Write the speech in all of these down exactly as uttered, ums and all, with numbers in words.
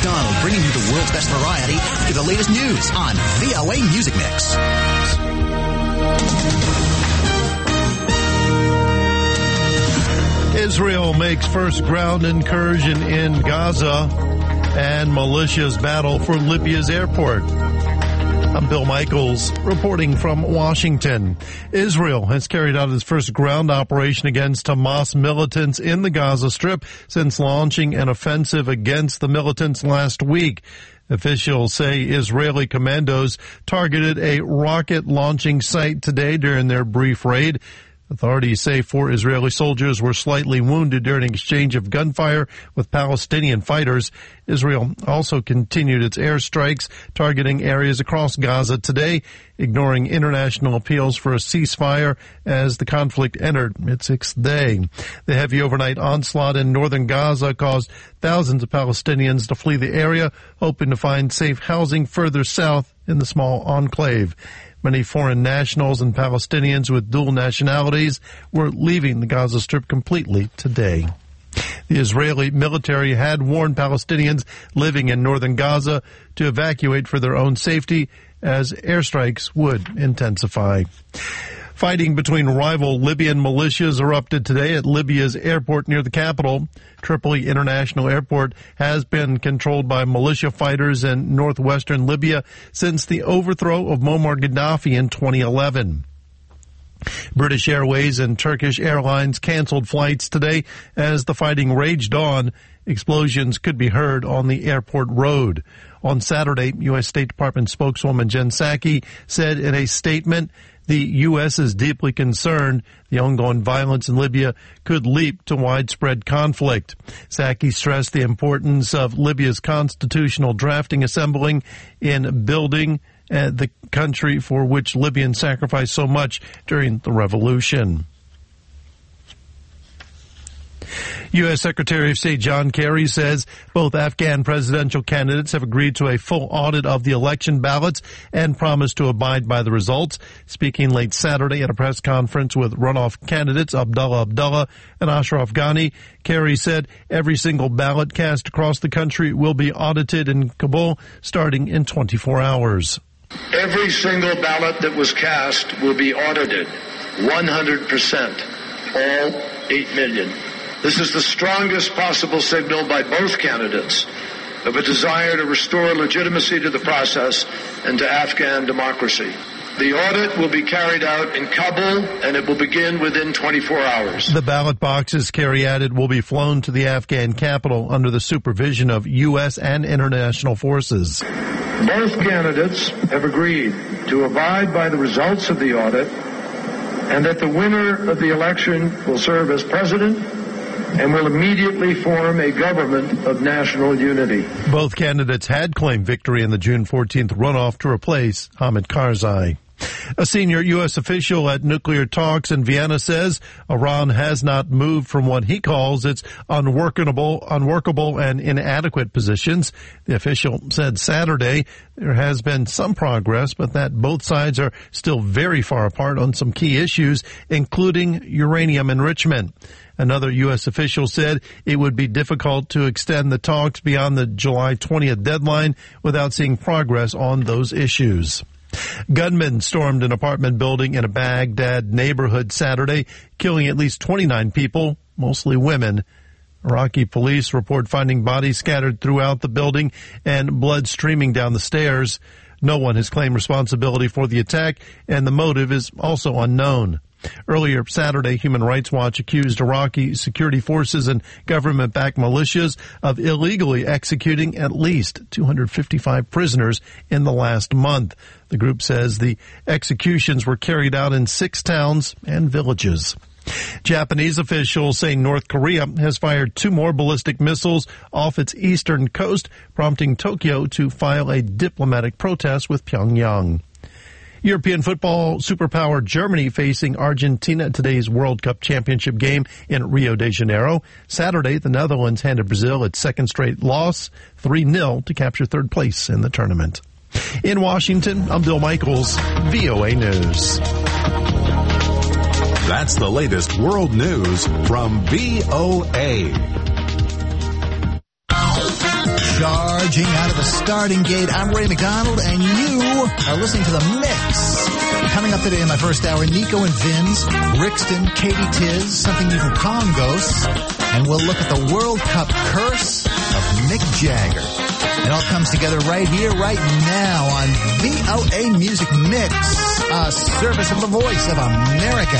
McDonald, bringing you the world's best variety after the latest news on V O A Music Mix. Israel makes first ground incursion in Gaza, and militias battle for Libya's airport. I'm Bill Michaels reporting from Washington. Israel has carried out its first ground operation against Hamas militants in the Gaza Strip since launching an offensive against the militants last week. Officials say Israeli commandos targeted a rocket launching site today during their brief raid. Authorities say four Israeli soldiers were slightly wounded during an exchange of gunfire with Palestinian fighters. Israel also continued its airstrikes targeting areas across Gaza today, ignoring international appeals for a ceasefire as the conflict entered its sixth day. The heavy overnight onslaught in northern Gaza caused thousands of Palestinians to flee the area, hoping to find safe housing further south in the small enclave. Many foreign nationals and Palestinians with dual nationalities were leaving the Gaza Strip completely today. The Israeli military had warned Palestinians living in northern Gaza to evacuate for their own safety as airstrikes would intensify. Fighting between rival Libyan militias erupted today at Libya's airport near the capital. Tripoli International Airport has been controlled by militia fighters in northwestern Libya since the overthrow of Muammar Gaddafi in twenty eleven. British Airways and Turkish Airlines canceled flights today as the fighting raged on. Explosions could be heard on the airport road. On Saturday, U S State Department spokeswoman Jen Psaki said in a statement, the U S is deeply concerned the ongoing violence in Libya could lead to widespread conflict. Psaki stressed the importance of Libya's constitutional drafting assembling in building uh, the country for which Libyans sacrificed so much during the revolution. U S Secretary of State John Kerry says both Afghan presidential candidates have agreed to a full audit of the election ballots and promised to abide by the results. Speaking late Saturday at a press conference with runoff candidates Abdullah Abdullah and Ashraf Ghani, Kerry said every single ballot cast across the country will be audited in Kabul starting in twenty-four hours. Every single ballot that was cast will be audited, one hundred percent, all eight million. This is the strongest possible signal by both candidates of a desire to restore legitimacy to the process and to Afghan democracy. The audit will be carried out in Kabul, and it will begin within twenty-four hours. The ballot boxes, Kerry added, will be flown to the Afghan capital under the supervision of U S and international forces. Both candidates have agreed to abide by the results of the audit and that the winner of the election will serve as president and will immediately form a government of national unity. Both candidates had claimed victory in the June fourteenth runoff to replace Hamid Karzai. A senior U S official at nuclear talks in Vienna says Iran has not moved from what he calls its unworkable, unworkable and inadequate positions. The official said Saturday there has been some progress, but that both sides are still very far apart on some key issues, including uranium enrichment. Another U S official said it would be difficult to extend the talks beyond the July twentieth deadline without seeing progress on those issues. Gunmen stormed an apartment building in a Baghdad neighborhood Saturday, killing at least twenty-nine people, mostly women. Iraqi police report finding bodies scattered throughout the building and blood streaming down the stairs. No one has claimed responsibility for the attack, and the motive is also unknown. Earlier Saturday, Human Rights Watch accused Iraqi security forces and government-backed militias of illegally executing at least two hundred fifty-five prisoners in the last month. The group says the executions were carried out in six towns and villages. Japanese officials say North Korea has fired two more ballistic missiles off its eastern coast, prompting Tokyo to file a diplomatic protest with Pyongyang. European football superpower Germany facing Argentina at today's World Cup Championship game in Rio de Janeiro. Saturday, the Netherlands handed Brazil its second straight loss, three nil, to capture third place in the tournament. In Washington, I'm Bill Michaels, V O A News. That's the latest world news from V O A. Charging the starting gate. I'm Ray McDonald, and you are listening to The Mix. Coming up today in my first hour, Nico and Vinz, Rixton, Katie Tiz, something new from Congos, and we'll look at the World Cup curse of Mick Jagger. It all comes together right here, right now on V O A Music Mix, a service of the Voice of America.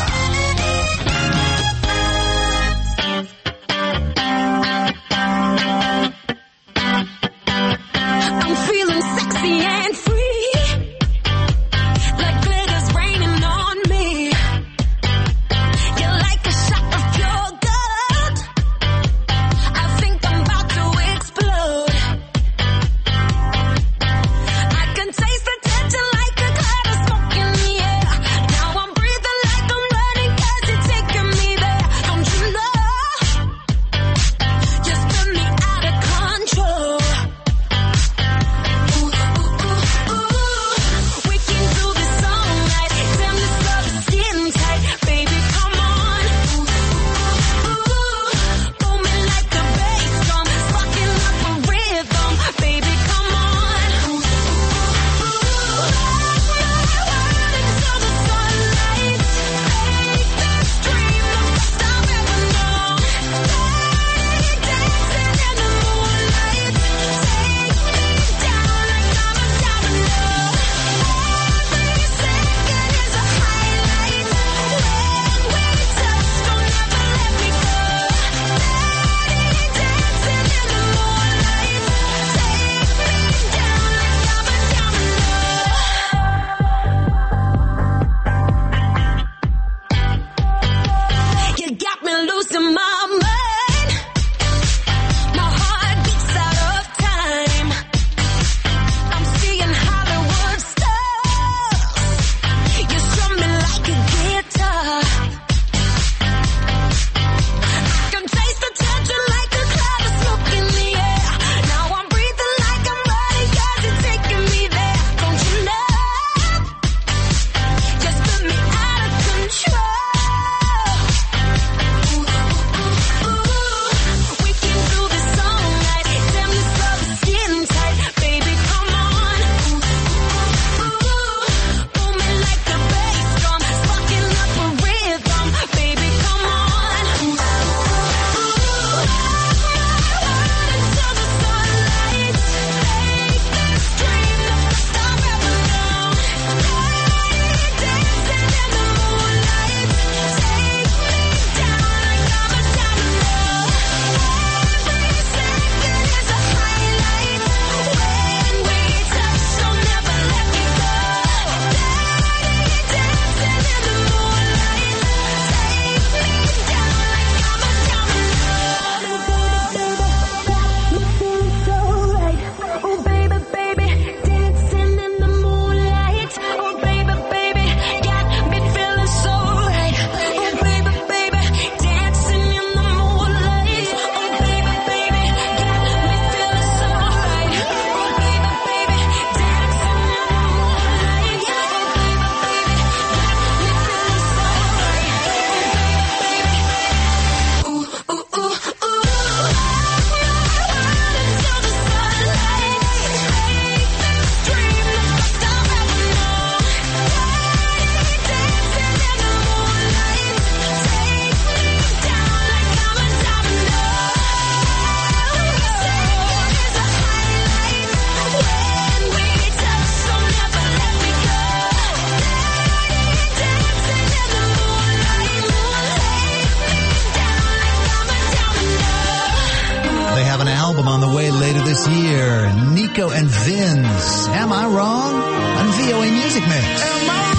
Nico and Vinz. Am I wrong? On V O A Music Mix. Am I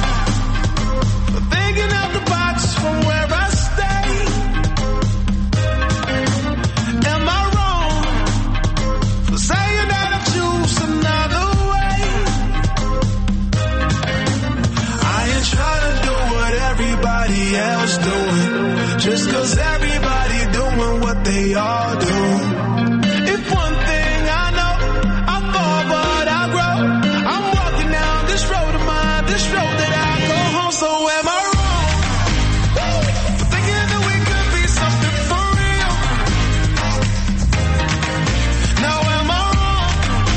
wrong for thinking out the box from where I stay? Am I wrong for saying that I choose another way? I ain't trying to do what everybody else doing, just cause everybody doing what they all do. If one thing I know, I fall but I grow. I'm walking down this road of mine, this road that I go home. So am I wrong for thinking that we could be something for real? Now am I wrong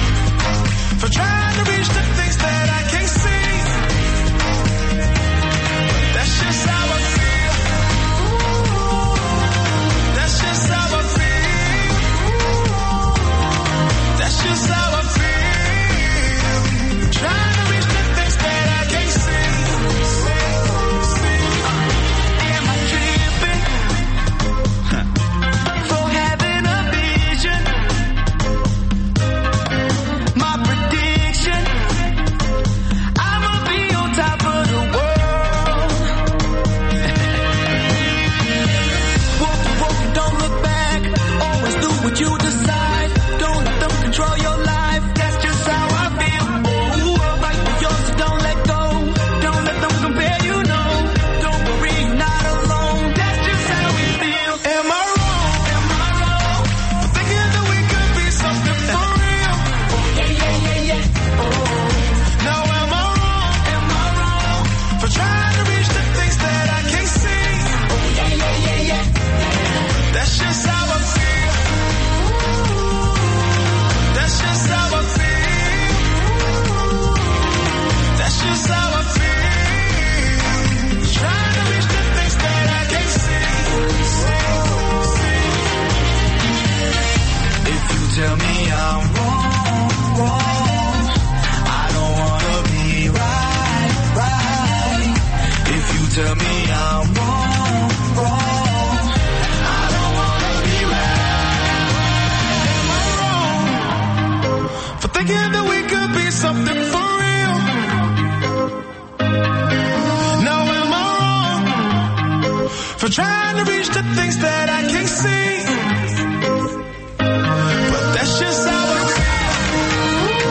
tell me I'm wrong, wrong, I don't wanna be right, right. If you tell me I'm wrong, wrong, I don't wanna be right. Am I wrong for thinking that we could be something for real? Now am I wrong for trying to reach the things that I can't see? But that's just how I feel.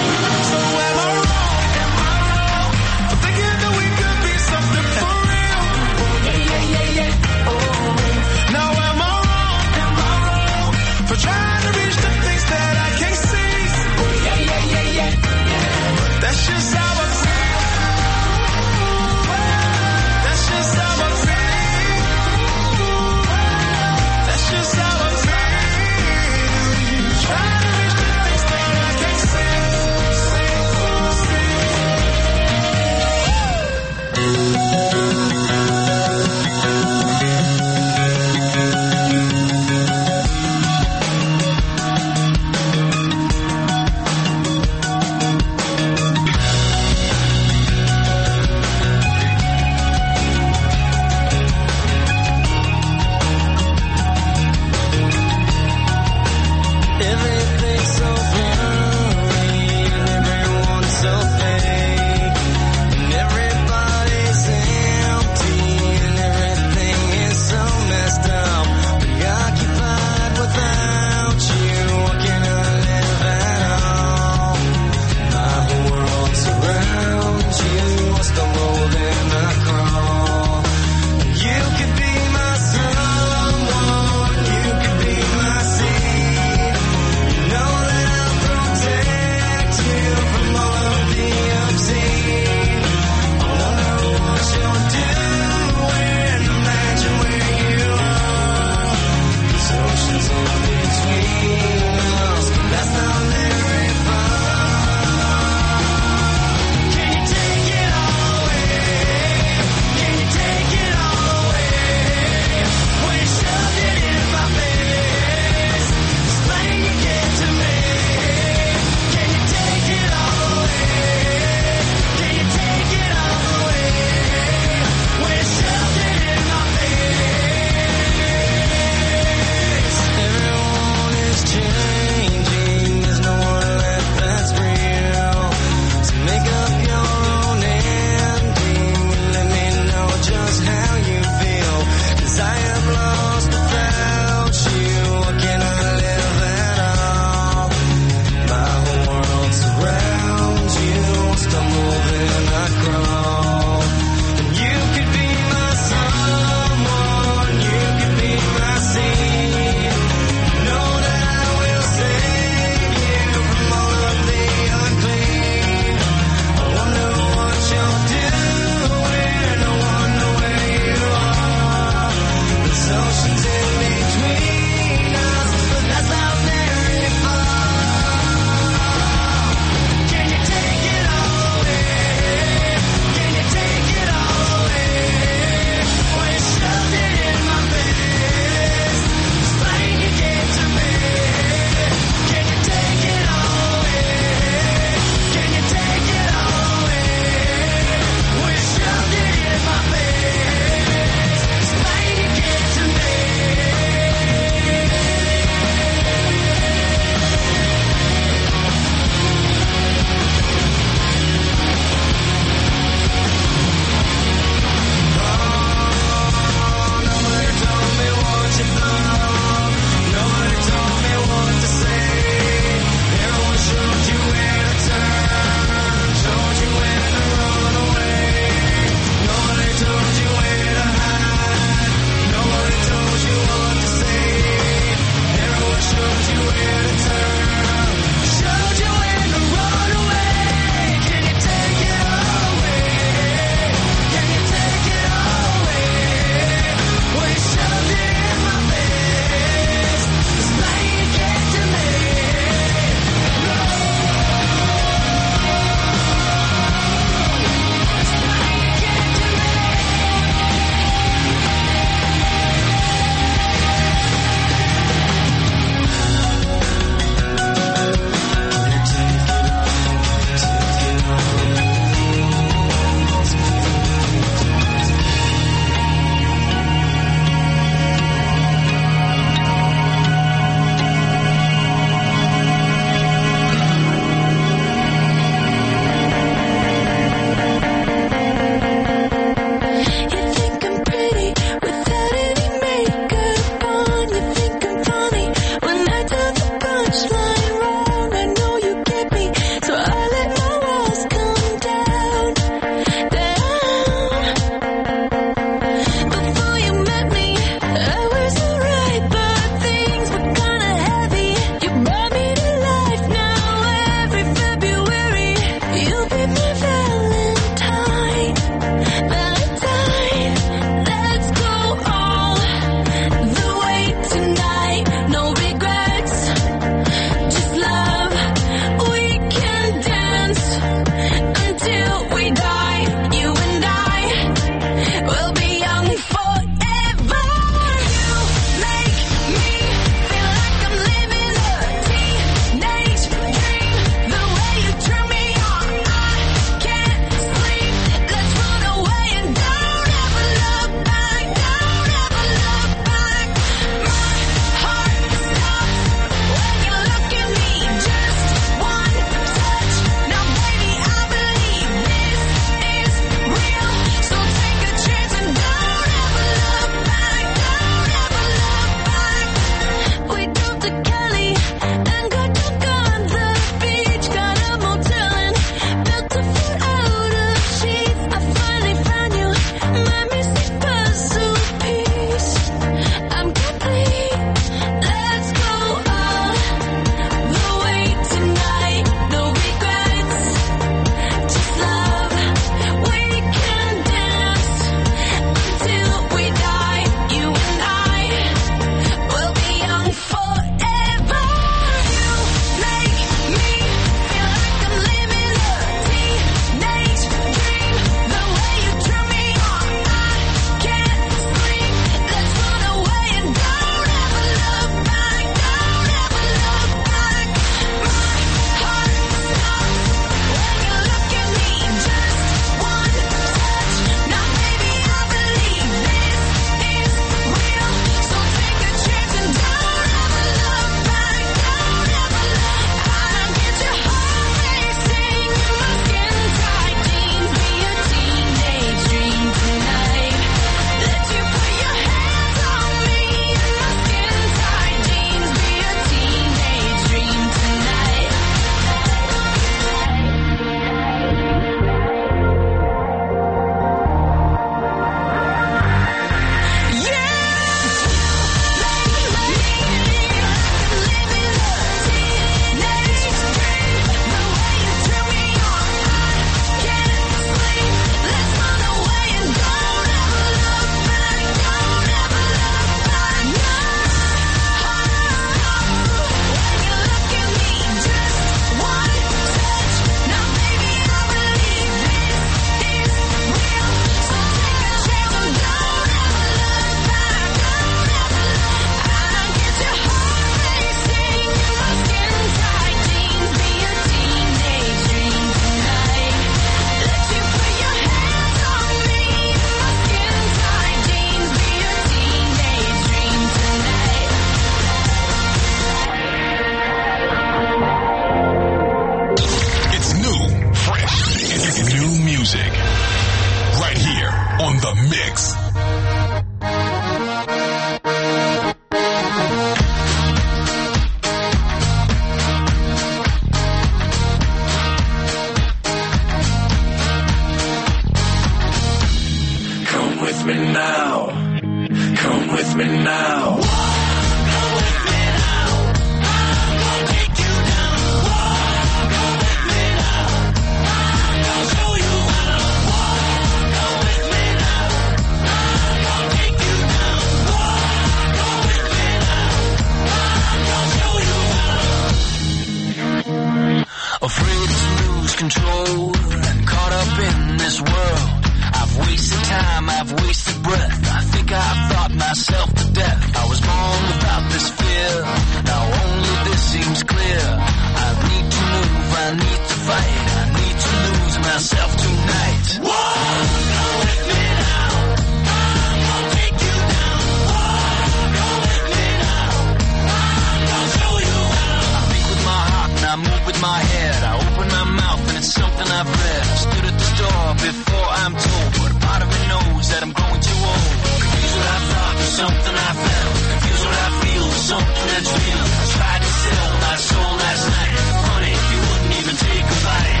time I've wasted breath. I think I've thought myself to death. I was born without this fear. Now only this seems clear. I need to move, I need to fight. I need to lose myself tonight. Walk with me now. I'm gonna take you down. Walk with me now. I'm gonna show you how. I think with my heart and I move with my head. I open my mouth and it's something I've read. I stood at the store before I'm told, but a part of me knows that I'm growing too old. Confused what I thought with something I felt. Confused what I feel with something that's real. I tried to sell my soul last night. Funny, you wouldn't even take a bite.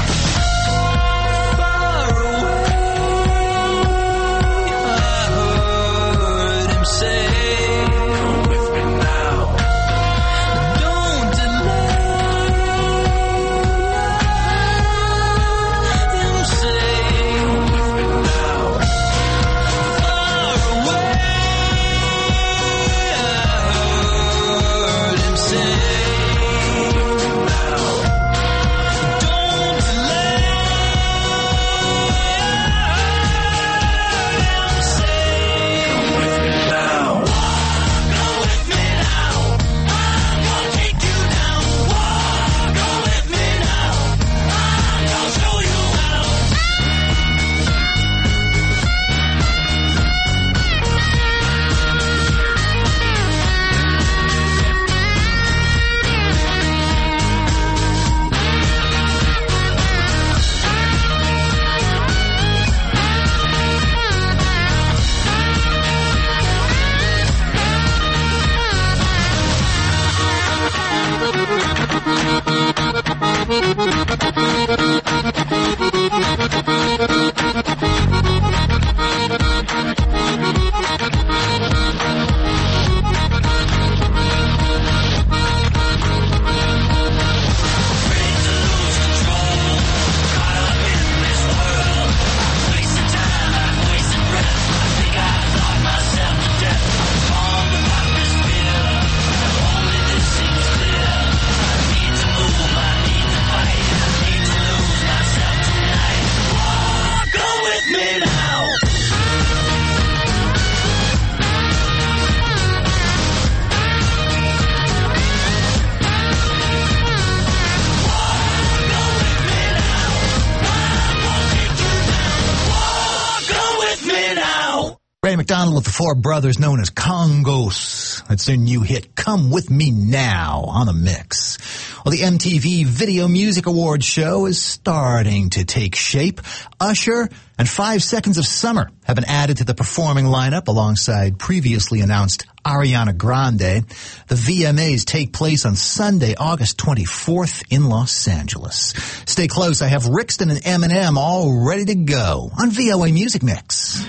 Far away, I heard him say, come with me now. Don't delay. Him say, come with me now. Far away, I heard him say, come with me now. Don't delay. Him say, come with me now. Go with me now. I'm gonna take you down. Go with me now. I'm gonna show you how. Ray McDonald with the four brothers known as Congos. That's their new hit, Come With Me Now, on the mix. Well, the M T V Video Music Awards show is starting to take shape. Usher and Five Seconds of Summer have been added to the performing lineup alongside previously announced Ariana Grande. The V M As take place on Sunday, August twenty-fourth in Los Angeles. Stay close. I have Rixton and Eminem all ready to go on V O A Music Mix.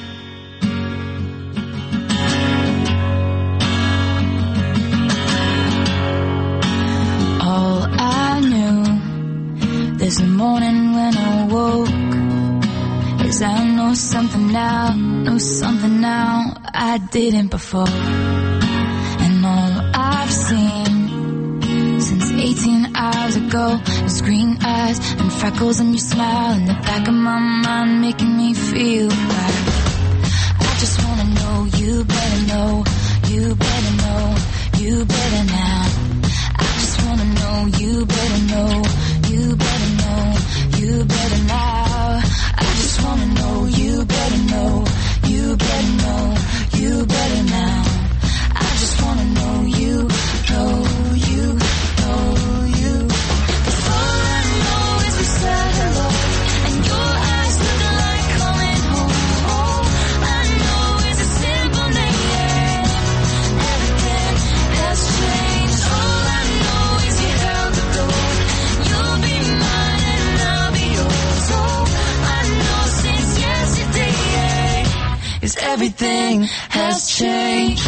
All I knew this morning when I woke is I know something now, know something now I didn't before. And all I've seen since eighteen hours ago is green eyes and freckles and your smile in the back of my mind making me feel right. I just wanna know, you better know, you better know, you better now. I just wanna know, you better know, you better know, you better now. I just wanna know, you better know, you better know, you better now. I just wanna know, you know, you know, you. 'Cause all I know is we said hello, and your eyes look like coming home. All I know is a simple name. Everything has changed. All I know is you held the door. You'll be mine and I'll be yours. All I know since yesterday is everything has changed.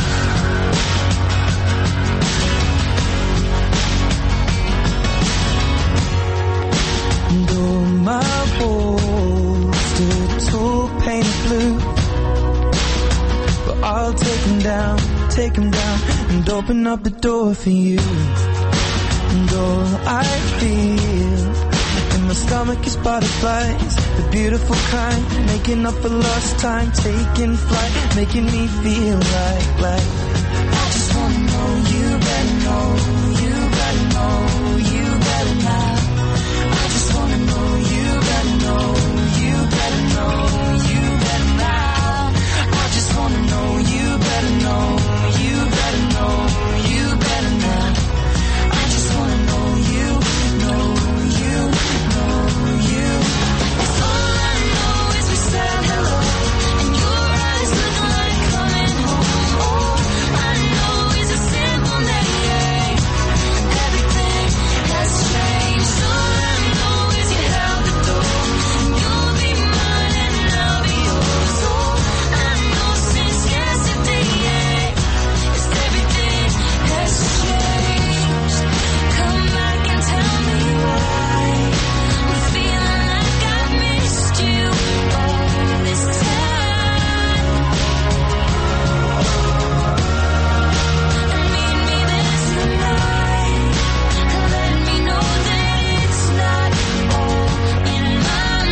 And all my walls still tall painted blue, but I'll take them down, take them down, and open up the door for you. And all I feel in my stomach is butterflies, the beautiful kind, making up for lost time, taking flight, making me feel like, like. I just wanna know you better know, you better know, you better now. I just wanna know you better know, you better know, you better now. I just wanna know you better know, you better know, you better now. I just wanna know you, know you, know you. All I know is we said hello, and your eyes look like coming home. All I know is a simple name. Everything has changed. All I know is you held the door. You'll be mine and I'll be yours. All I know since yesterday is everything has changed. Come back and tell me why I'm feeling like I missed you all this time. And meet me this night. Let me know that it's not all in my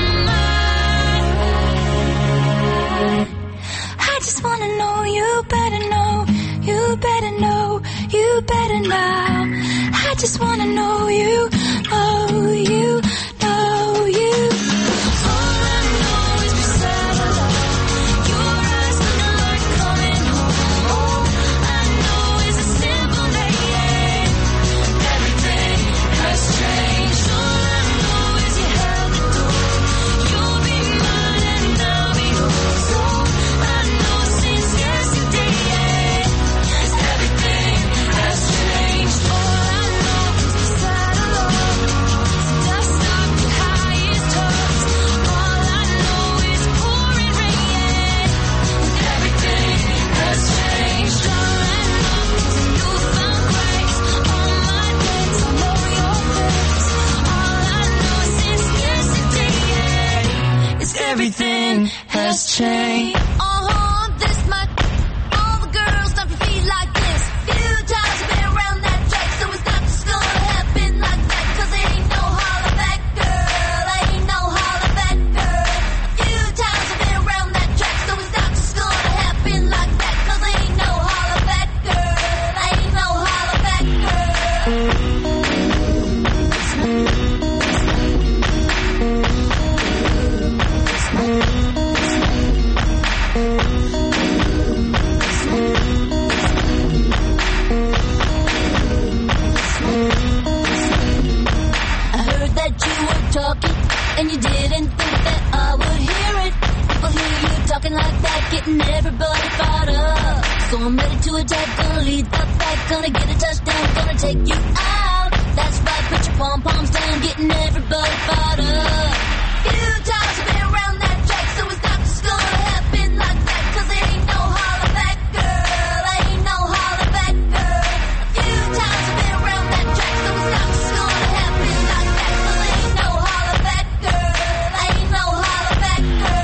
mind. I just wanna know you better know, you better know, you better now. I just wanna know you, know you, know you. All I know is we said hello. Your eyes looking like coming home. All I know is a simple name. Everything has changed. All I know is you held the door. You'll be mine and I'll be yours. All I know since yesterday is everything has changed. All I know is we said hello. Dust off the highest hopes. All I know is pouring rain. Everything has changed. All I know is you found grace on my days. I know your face. All I know since yesterday is everything has changed. Uh-huh, this much. All the girls don't feel like this. Few times I've been around that track, so it's not just gonna happen like that. Cause it ain't no holler back, girl. Ain't no holler back, girl. Few times I've been around that track, so it's not just gonna happen like that. Cause it ain't no holler back, girl. Ain't no holler back, I heard that you were talking, and you didn't think that I would hear it. People hear you talking like that, getting everybody fired up. So I'm ready to attack, gonna lead the fight, gonna get a touchdown, gonna take you out. That's right, put your pom-poms down, getting everybody fired up. Few times I've been around that track, so it's not just gonna happen like that. Cause it ain't no holler back, girl. Ain't no holler back, girl. Few times I've been around that track, so it's not just gonna happen like that. Cause it ain't no holler back, girl. Ain't no holler back,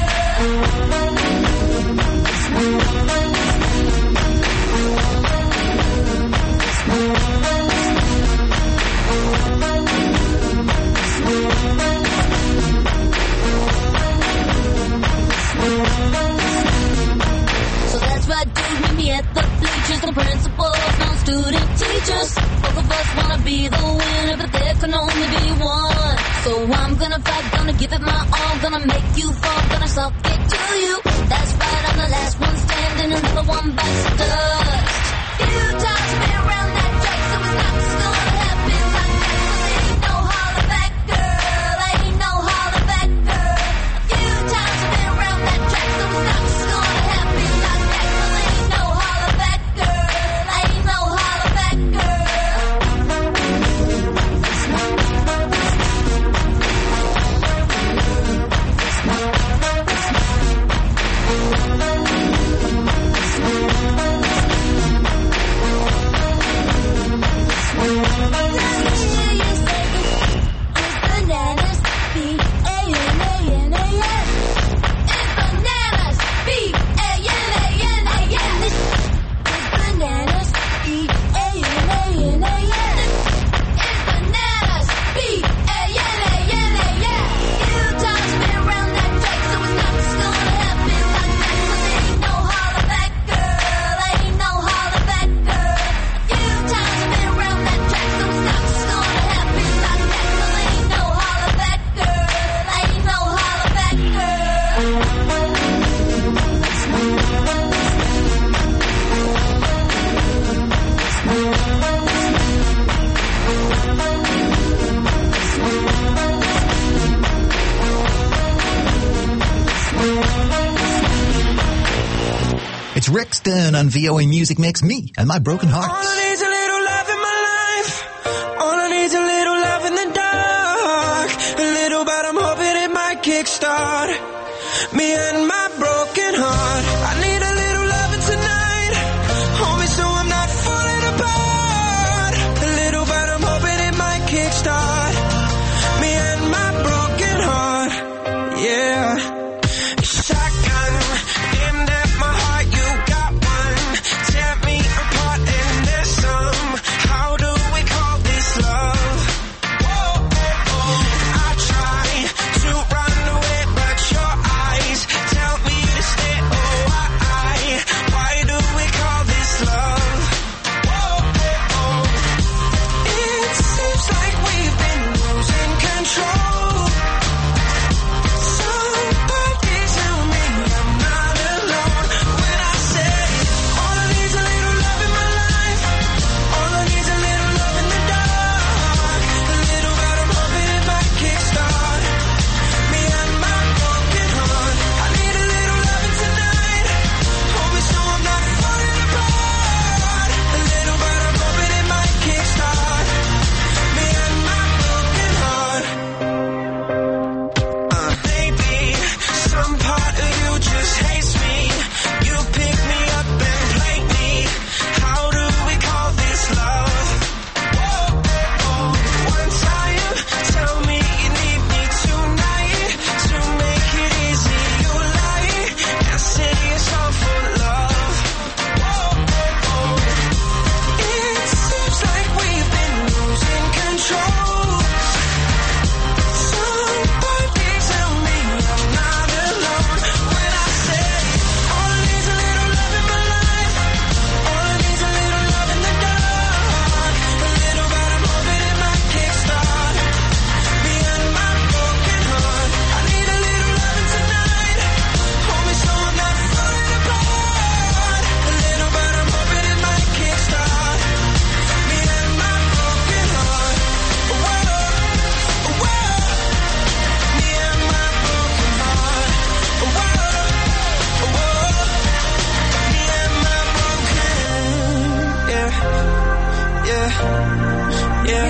So that's right, dude, meet me at the bleachers. No principals, no student teachers. Both of us wanna be the winner, but there can only be one. So I'm gonna fight, gonna give it my all, gonna make you fall, gonna suck it to you. That's right, I'm the last one standing, another one bites the dust. Few times I've been around that track, so it's not just gonna happen like that. Cause it ain't no holler back, girl. Ain't no holler back, girl. Few times I've been around that track, so it's not just gonna happen like that. Cause it ain't no holler back, girl. Ain't no holler back, girl. It's Rixton on V O A Music Mix, me and my broken heart. All I need's a little love in my life. All I need's a little love in the dark. A little, but I'm hoping it might kickstart me and my broken heart. I need a little loving tonight. Hold me so I'm not falling apart. A little, but I'm hoping it might kickstart me and my broken heart. Yeah. Shotgun aimed at my heart. You got one. Tear me apart and there's some. How do we call this love? Whoa, oh, oh. I try to run away, but your eyes tell me to stay. Oh, why? Why do we call this love? Whoa, oh, oh. It seems like we've been losing control. Somebody tell me I'm not alone when I say all I need's a little love in my life. All I need's a little love in the dark. A little, but I'm hoping it might kickstart me and my broken heart. I need a little loving tonight. Hold me so I'm not falling apart. A little, but I'm hoping it might kickstart me and my broken heart. Uh, baby, some part of you just hates me. You pick me up and play me. How do we call this love? Whoa, oh, oh. One time, tell me you need me tonight. To make it easy, you lie and say it's all for love. Whoa, oh, oh. It seems like we've been losing control. Somebody tell me I'm not alone when I say all I need's a little love in my life. All I need's a little love in the dark. A little, but I'm hoping it might kickstart me and my broken heart. I need a little loving tonight. Hold me so I'm not falling apart. A little, but I'm hoping it might kickstart me and my broken heart. Whoa, whoa. Me and my broken heart. Whoa, whoa. Me and my broken. Yeah, yeah, yeah.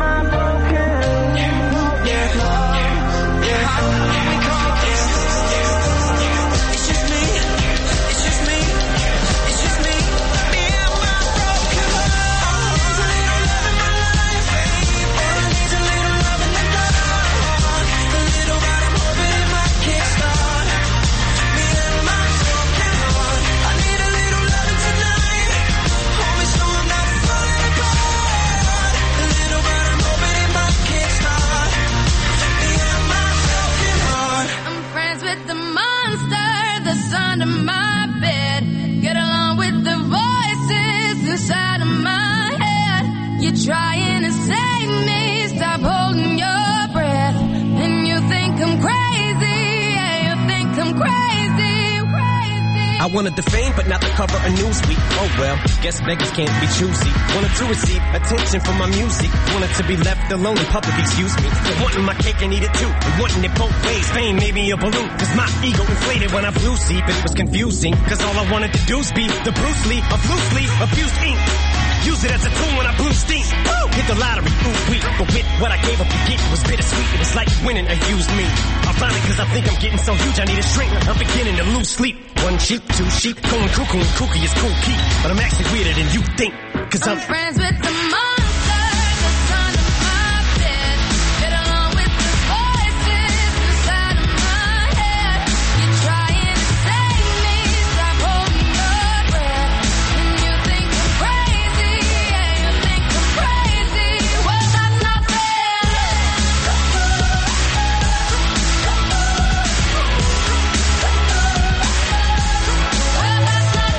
Yeah, yeah. How do we call this? It's just me. It's just me. It's just me. Me and my broken heart. All I need's a little love in my life. All I need's a little love in the dark. A little, but I'm hoping it might kickstart me and my broken heart. I need a little loving tonight. Hold me so I'm not falling apart. A little, but I'm hoping it might kickstart me and my broken heart. I'm friends with the monster that's under my bed. Get along with the voices inside of my head. You're trying to save me, stop holding your breath. And you think I'm crazy, yeah, you think I'm crazy, crazy. I wanted the fame, but not the cover of Newsweek. Oh well, guess beggars can't be choosy. Wanted to receive attention from my music. Wanted to be left alone in public, excuse me. But wanting my cake and eat it too. And wanting it both ways. Fame made me a balloon. Cause my ego inflated when I flew see. But it was confusing. Cause all I wanted to do was be the Bruce Lee of loosely abused ink. Use it as a tool when I blew steam. Woo! Hit the lottery, ooh wee. But with what I gave up to get, it was bittersweet. It was like winning a used me. Ironic, cause I think I'm getting so huge I need a shrink. I'm beginning to lose sleep. One sheep, two sheep, going cuckoo and kooky is cool key. But I'm actually weirder than you think. Cause I'm, I'm friends with the monster that's under my bed. Get along with the voices inside of my head. You're trying to save me, stop holding your breath. And you think I'm crazy, yeah, you think I'm crazy. Well, that's not fair. Well, that's not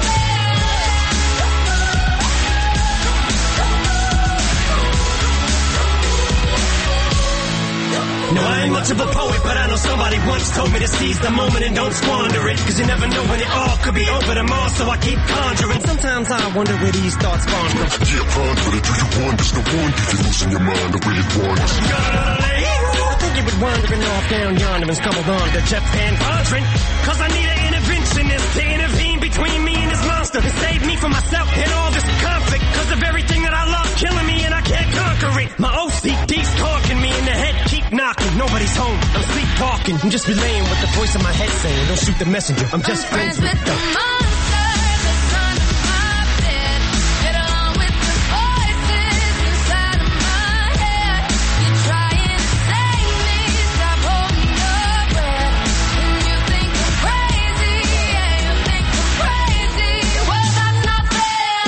no, I ain't much of a poet, but I know somebody once told me to seize the moment and don't squander it. Cause you never know when it all could be over tomorrow, so I keep conjuring. Sometimes I wonder where these thoughts spawn from. Yeah, ponder it. Do you wonder? No wonder you're losing your mind the way it wanders. I think you would wandering off down yonder and stumbled on to Jeff Van Vondren. Cause I need an interventionist to intervene between between me and this monster and save me from myself and all this conflict. Cause of everything that I love killing me and I can't conquer it. My O C D's talking me in the head, keep knocking. Nobody's home, I'm sleepwalking. I'm just relaying what the voice in my head saying. Don't shoot the messenger, I'm just I'm friends, friends with the monster that's under my bed. Get along with the voices inside of my head. You're trying to save me, stop holding your breath. And you think I'm crazy, yeah, you think I'm crazy. Well, that's not fair.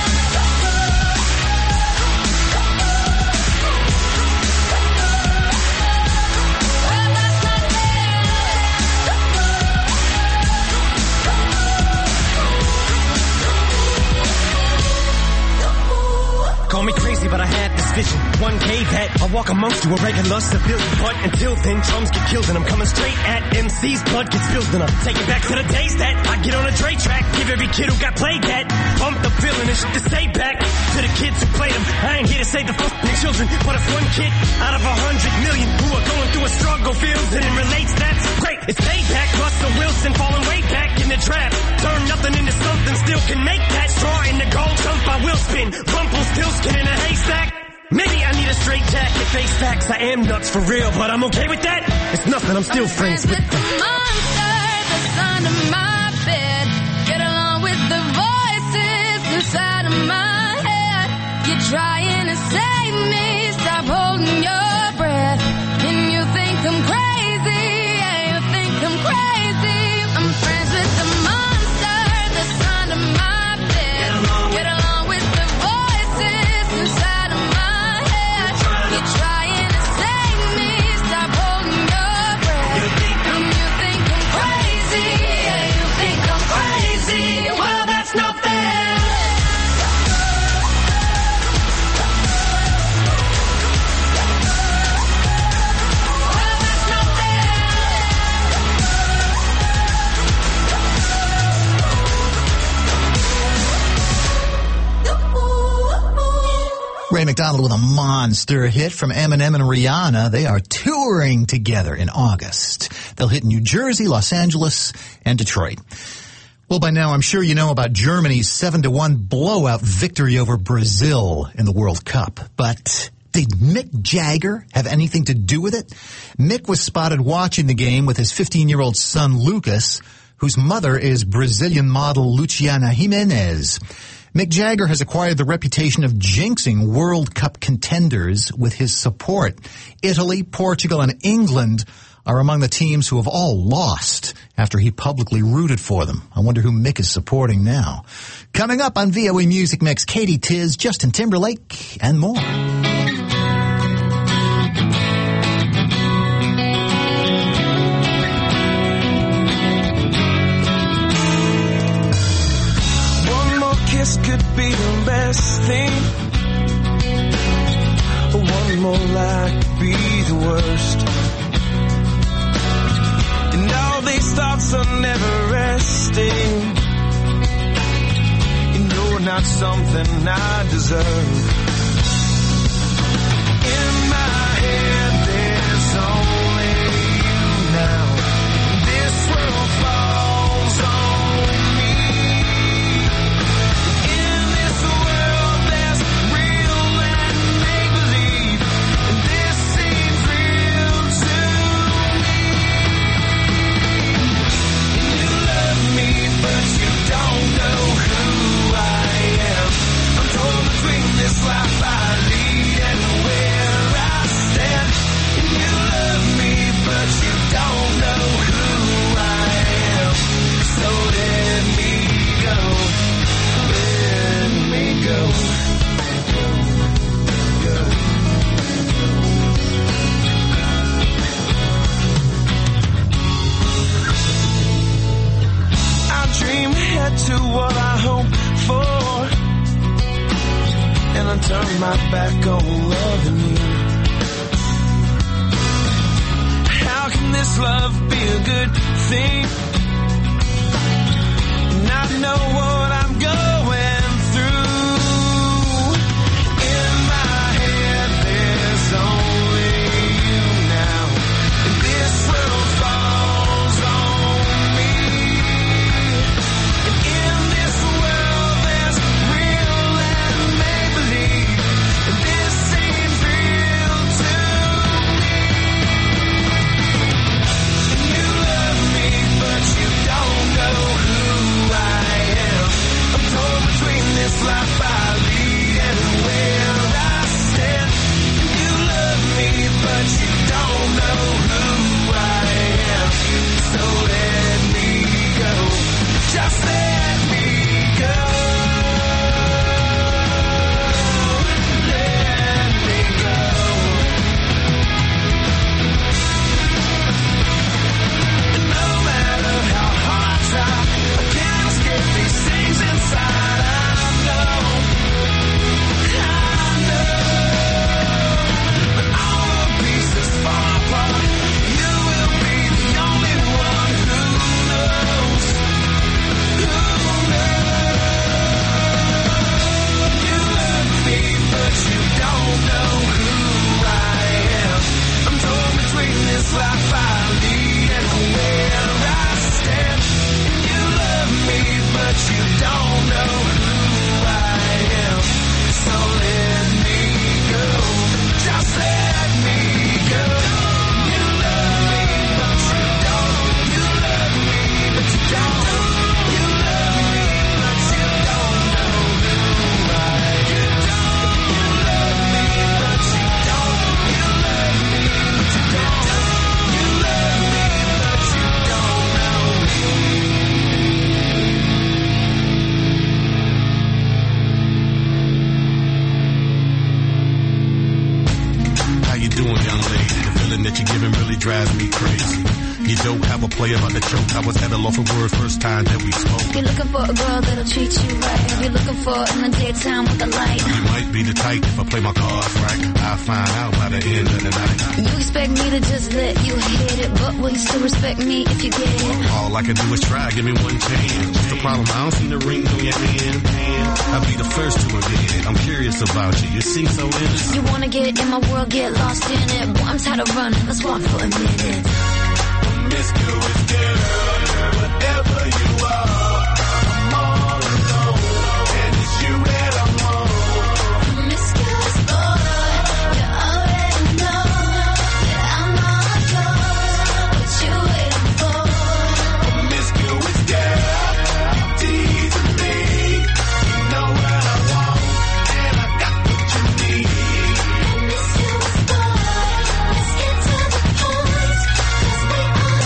Well, that's not Call me crazy, but I had this vision. One day that I'll walk amongst you, a regular civilian. But until then, drums get killed and I'm coming straight at M C's. Blood gets spilled and I'm taking back to the days that I get on a Dre track. Give every kid who got played that. Bump the feeling and shit to say back to the kids who played them. I ain't here to save the fucking children, but if one kid out of a hundred million who are going through a struggle feels it and relates, that's great. It's payback. Russell Wilson falling way back in the draft. Turn nothing into something, still can make that straw in the gold jump. I will spin. Rumple still skin in a haystack. Maybe I need a straight jacket, face facts. I am nuts for real, but I'm okay with that. It's nothing, I'm still I'm friends, friends with with the monster that's under my bed. Get along with the voices inside of my head. You're trying to save me, stop holding your breath. And you think I'm crazy, yeah, you think I'm crazy. I'm friends with the monster that's under my bed. Get along with the voices inside of my head. You're trying to save me, stop holding your breath. And you think I'm crazy, yeah, you think I'm crazy. Well, that's not fair. Well, that's not Ray McDonald with a monster hit from Eminem and Rihanna. They are touring together in August. They'll hit New Jersey, Los Angeles, and Detroit. Well, by now, I'm sure you know about Germany's seven to one blowout victory over Brazil in the World Cup. But did Mick Jagger have anything to do with it? Mick was spotted watching the game with his fifteen-year-old son, Lucas, whose mother is Brazilian model Luciana Jimenez. Mick Jagger has acquired the reputation of jinxing World Cup contenders with his support. Italy, Portugal, and England are among the teams who have all lost after he publicly rooted for them. I wonder who Mick is supporting now. Coming up on V O A Music Mix, Katie Tiz, Justin Timberlake, and more. This could be the best thing. One more lie could be the worst. And all these thoughts are never resting. And you're not something I deserve. In my head there's only you now. This world falls on this life I lead and where I stand. And you love me, but you don't know who I am. So let me go, let me go, go. I dream ahead to what I hope for, and I turn my back on loving you. How can this love be a good thing? And I know what I'm going through. In my head there's only you now, and this world falls on me. And that you're giving really drives me crazy. You don't have a play about the choke. I was at a loss for words first time that we spoke. You're looking for a girl that'll treat you right. You're looking for in the daytime with the light. You might be the type if I play my cards right. I'll find out by the end of the night. You expect me to just let you hit it, but will you still respect me if you get it? All I can do is try, give me one chance. What's the problem? I don't see the ring on your hand. I'll be the first to admit it. I'm curious about you. You seem so innocent. You wanna get in my world, get lost in it. Boy, I'm tired of running. Let's walk for a minute. Promiscuous girl, whatever you are, I'm all alone, and it's you that I want. Promiscuous boy, you already know that I'm all yours. What you waiting for? Promiscuous girl, teasing me. You know what I want, and I got what you need. Promiscuous boy, let's get to the point, 'cause we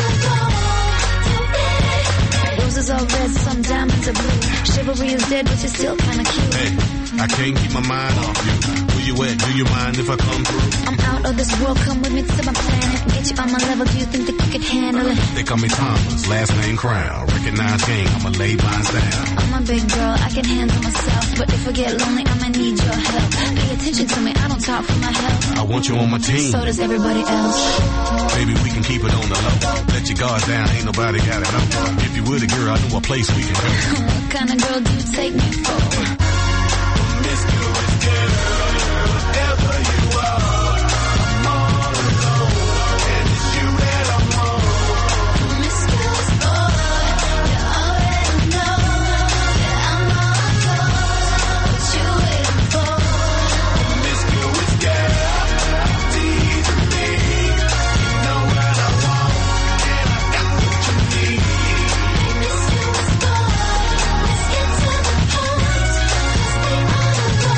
roses are red, some diamonds are blue. Chivalry is dead, but you're still kinda cute. Hey, I can't keep my mind off you. Where you at? Do you mind if I come through? I'm out of this world, come with me to my planet. Get you on my level, do you think that you could handle it? They call me Thomas, last name Crown. Recognize game, I'ma lay mine down. I'm a big girl, I can handle myself. But if I get lonely, I'ma need your help. Pay attention to me, I don't talk for my health. I want you on my team. So does everybody else. Baby, we can keep it on the low. Let your guard down, ain't nobody got it know. If you were the girl, I know a place we can go. What kind of girl do you take me for? Promiscuous girl, whatever you are, I'm all alone, and it's you that I want. Promiscuous boy, you already know that I'm all yours. What you waiting for? Promiscuous girl, teasing me. You know what I want, and I got what you need. Promiscuous boy, let's get to the point, 'cause we all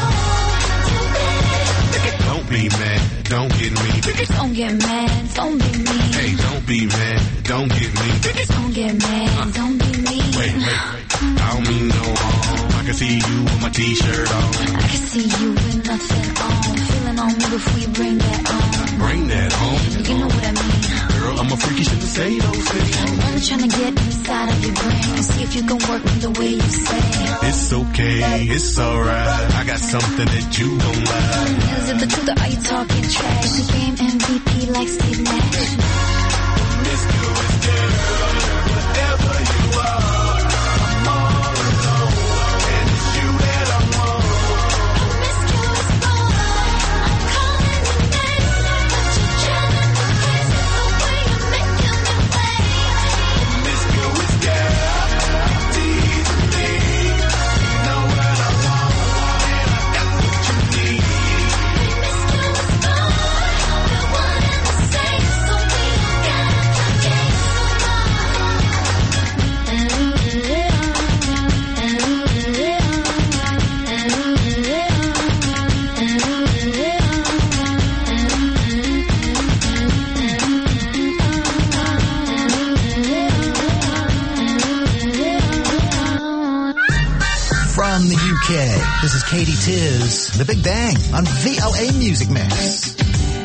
alone. Don't be mad, don't get me. Don't get mad, don't be mean. Hey, don't be mad, don't get me. Don't get mad, don't be mean. Wait, wait, I don't mean no harm. I can see you with my t-shirt on. I can see you with nothing on. Feeling on me before you bring that on. Bring that home. You know what I mean. Girl, I'm a freaky, shouldn't say those things. I'm only trying to get inside of your brain and see if you can work me the way you say. It's okay, it's alright. I got something that you don't like. Is it the truth or are you talking trash? The game M V P like Steve Nash. Promiscuous girl, whatever you are, I'm all alone, and it's you that I want. Promiscuous boy, I'm calling your name, but you're driving me crazy the way you're making me wait. Promiscuous girl, teasing me. You know what I want, and I got what you need. Promiscuous boy, we're one and the same, so we don't gotta play games From the U K, this is Katie Tiz, The Big Bang on V O A Music Mix.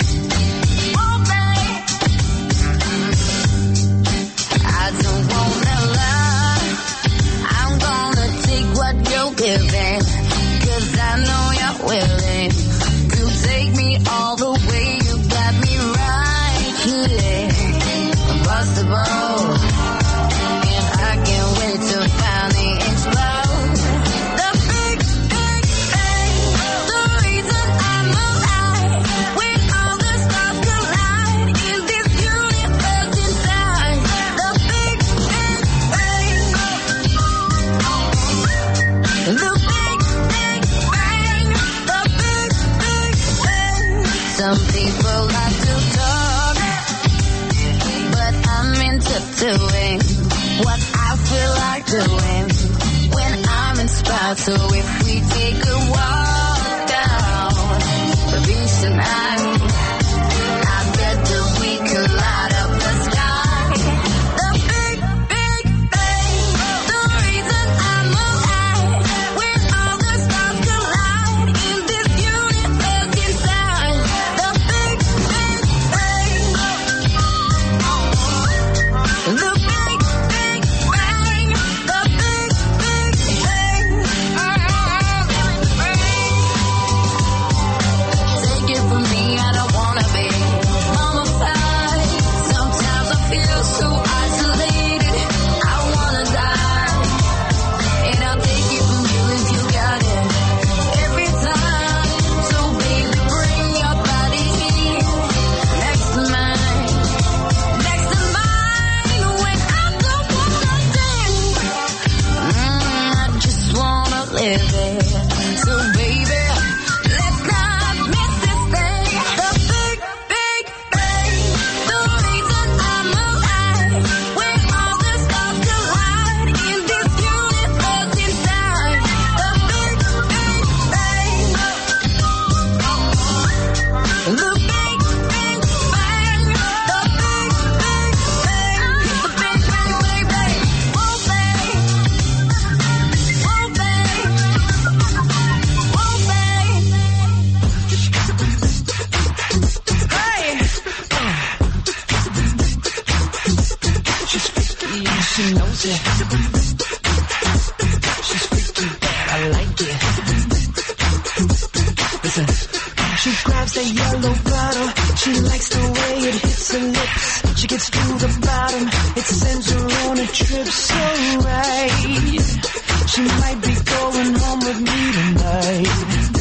I don't wanna lie, I'm gonna take what you're giving, 'cause I know you're willing to take me all the way. You got me right here, impossible, and I can't wait to finally explode. The big, big bang, the reason I'm alive. We knows it. She's freaky, but I like it. Listen. She grabs that yellow bottle. She likes the way it hits her lips. She gets to the bottom. It sends her on a trip so right. She might be going home with me tonight.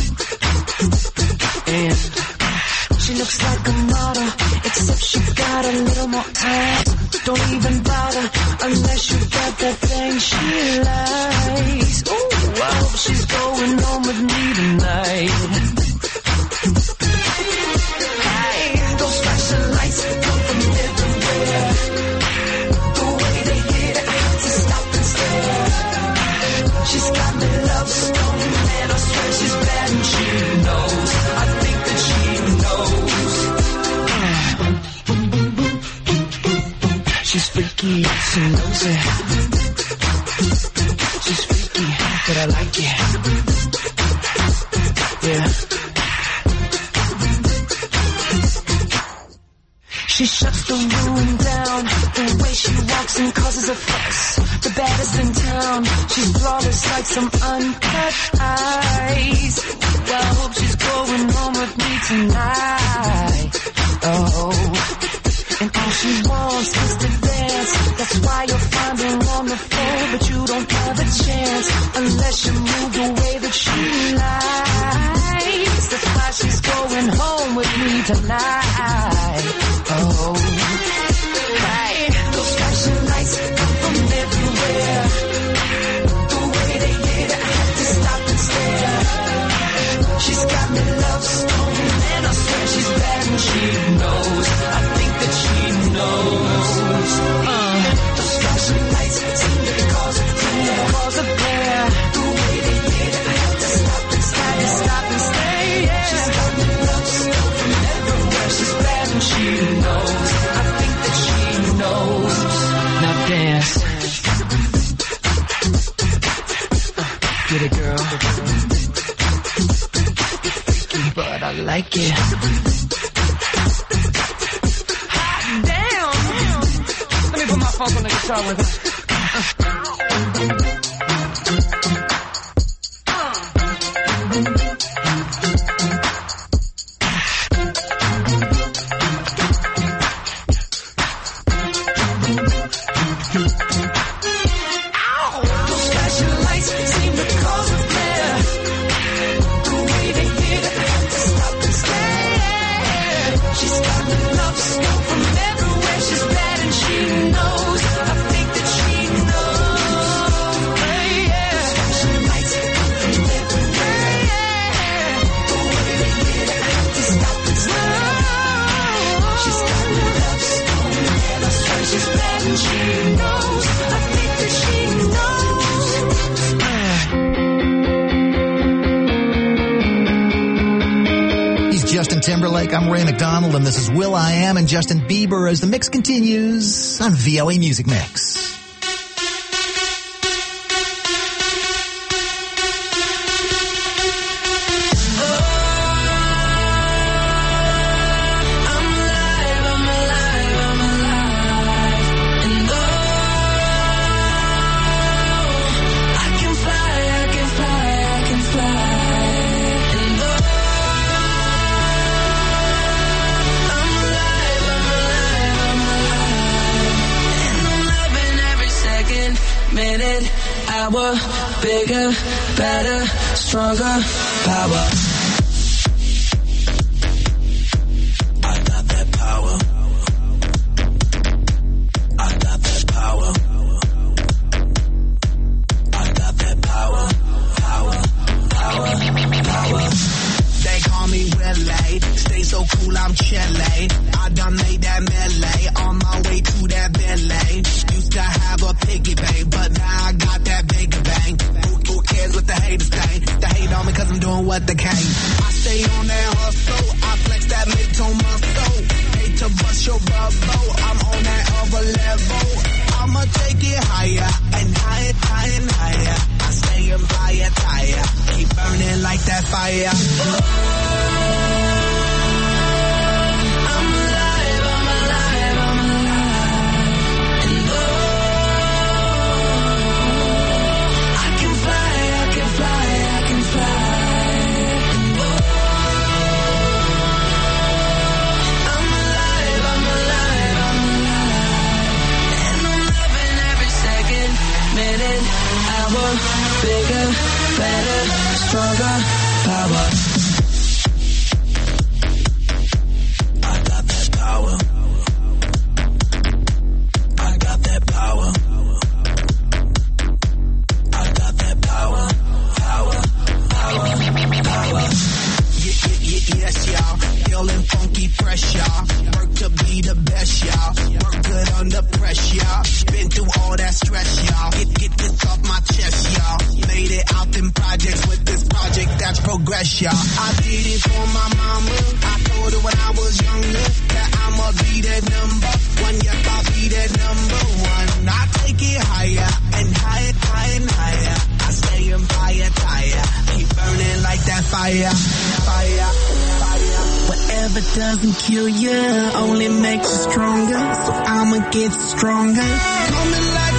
And she looks like a model, except she got a little more time. Don't even bother unless you got that thing she likes. Ooh, I hope she's going home with me tonight. Hey, those flashing lights come from everywhere. The way they hit it, I have to stop and stare. She's got me love stone, and I swear she's bad and she knows. I think that she knows. She's freaky, she knows it. She's freaky, but I like it. Yeah. She shuts the room down. The way she walks and causes a fuss. The baddest in town. She's flawless like some uncut ice. I hope she's going home with me tonight. Oh, and all she wants is to dance. That's why you'll find her on the floor, but you don't have a chance unless you move the way that she likes. That's why she's going home with me tonight. Oh, hey, those flashing lights come from everywhere. The way they hit it, I have to stop and stare. She's got me love stone, and I swear she's bad and she knows. I think that she knows. Uh, those flashing lights seem to cause a flare, cause a flare. The way they hit it, I have to stop and stop and stop and stay. Yeah. She's got me love stone from everywhere. She's bad and she knows. I think that she knows. Now dance. Uh, get it, girl. Freaky, but I like it. Hot damn. Let me put my funk on the guitar with it. Timberlake. I'm Ray McDonald, and this is Will I Am and Justin Bieber as the mix continues on V O A Music Mix. Bigger, better, stronger, power. I got that power. I got that power. I got that power. Power, power, power. They call me Willie. Stay so cool, I'm chilly. I done made that melee on my way to that Billy. Used to have a piggy bank, but now I got that bigger bang. Who cares what the haters think? They hate on me cause I'm doing what they can. I stay on that hustle. I flex that mid-tone muscle. Hate to bust your bubble. I'm on that other level. I'ma take it higher and higher, higher and higher. I stay in fire, tire. Keep burning like that fire. I'm alive, I'm alive, I'm alive. And oh, bigger, better, stronger, power. I got that power. I got that power. I got that power. Power, power, power. Yeah, yeah, yeah, yes, y'all. Feeling funky, fresh, y'all. Work to be the best, y'all. Work good under pressure, y'all. Been through all that stress, y'all. Get, get this off my chest, y'all. Made it out in projects with this project that's progress, y'all. I did it for my mama. I told her when I was younger that I'ma be that number one. Yep, I'll be that number one. I take it higher and higher, higher and higher. I stay in fire, tire. Keep burning like that fire, fire, fire. Whatever doesn't kill you only makes you stronger. So I'ma get stronger. Coming like